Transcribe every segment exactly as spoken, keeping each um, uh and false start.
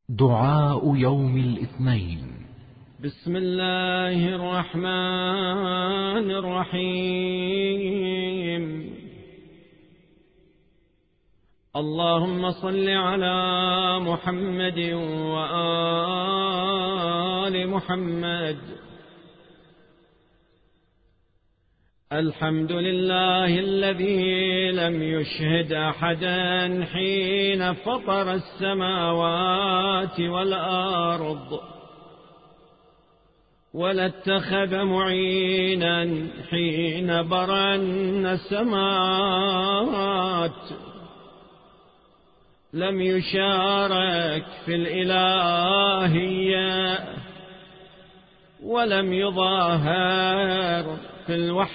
دعاء يوم الاثنين. بسم الله الرحمن الرحيم. اللهم صل على محمد وآل محمد. الحمد لله الذي لم يشهد أحدا حين فطر السماوات والأرض، ولا اتخذ معينا حين برى السماوات، لم يشارك في الإلهية ولم يظاهر في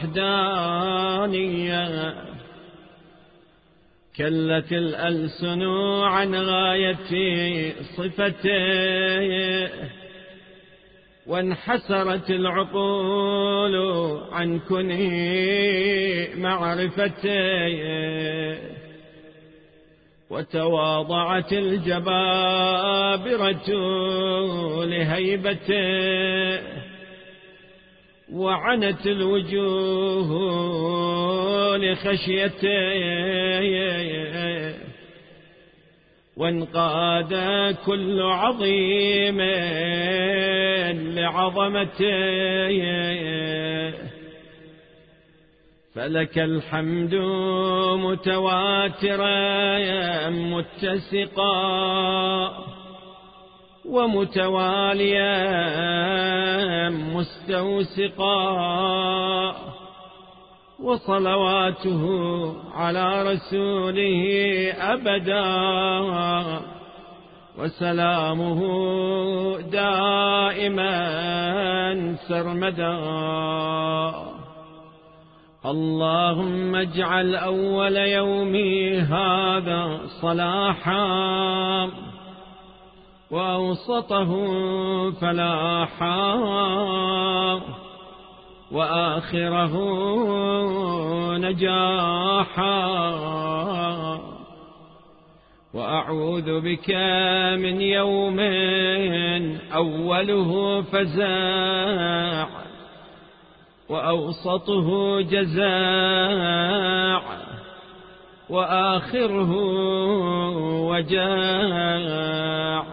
الوحدانية. كلت الألسن عن غاية صفته، وانحسرت العقول عن كنه معرفته، وتواضعت الجبابرة لهيبته، وعنت الوجوه لخشيته، وانقاد كل عظيم لعظمته. فلك الحمد متواترا متسقا، ومتواليا مستوسقا، وصلواته على رسوله أبدا، وسلامه دائما سرمدا. اللهم اجعل أول يومي هذا صلاحا، وأوسطه فلاحا، وآخره نجاحا. وأعوذ بك من يوم أوله فزاع، وأوسطه جزاع، وآخره وجاع.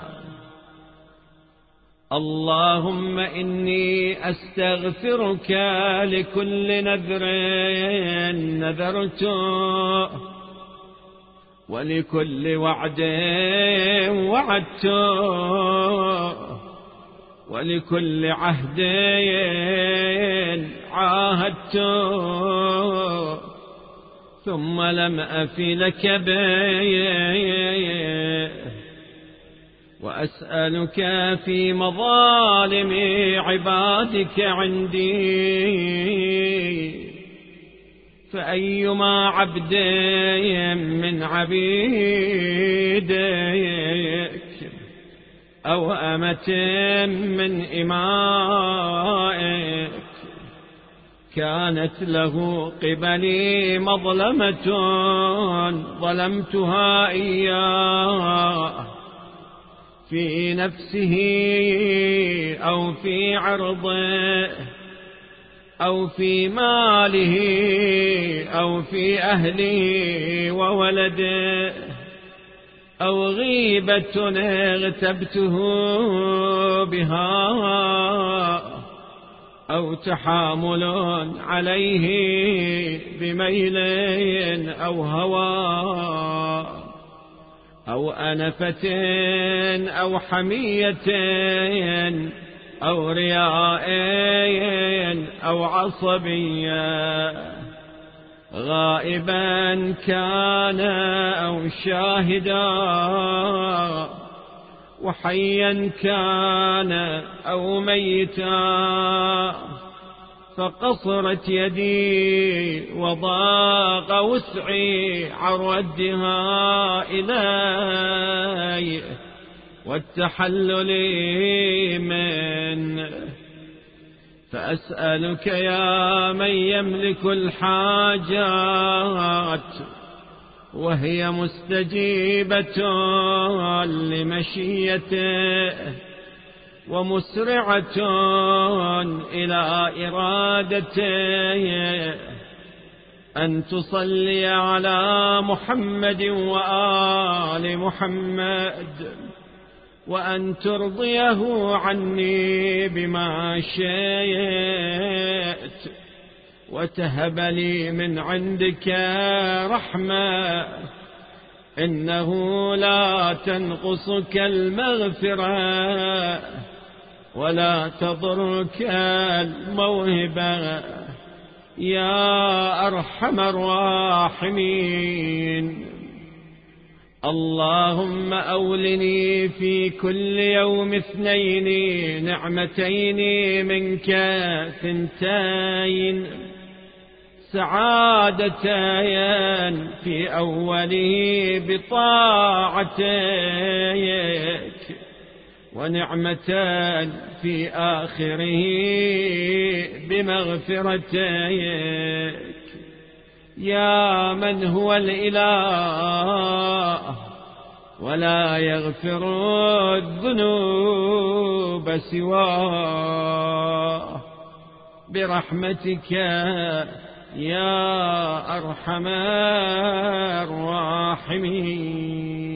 اللهم إني أستغفرك لكل نذر نذرته، ولكل وعد وعدته، ولكل عهد عاهدته، ثم لم أف لك به. وأسألك في مظالم عبادك عندي، فأيما عبد من عبيدك أو أمة من إمائك كانت له قبلي مظلمة ظلمتها إياه، في نفسه أو في عرضه أو في ماله أو في أهله وولده، أو غيبة اغتبته بها، أو تحامل عليه بميل أو هوى، أو أنفة أو حمية أو رياء أو عصبية، غائبا كان أو شاهدا، وحيا كان أو ميتا، فقصرت يدي وضاق وسعي عن ردها إلي والتحلل منه. فأسألك يا من يملك الحاجات وهي مستجيبة لمن مشيته ومسرعة إلى إرادته أن تصلي على محمد وآل محمد وأن ترضيه عني بما شئت وتهب لي من عندك رحمة إنه لا تنقصك المغفرة ولا تضرك الموهبة يا أرحم الراحمين. اللهم أولني في كل يوم اثنين نعمتين منك ثنتين سعادتين في أوله بطاعتك ونعمتان في آخره بمغفرتك يا من هو الإله ولا يغفر الذنوب سواه برحمتك يا أرحم الراحمين.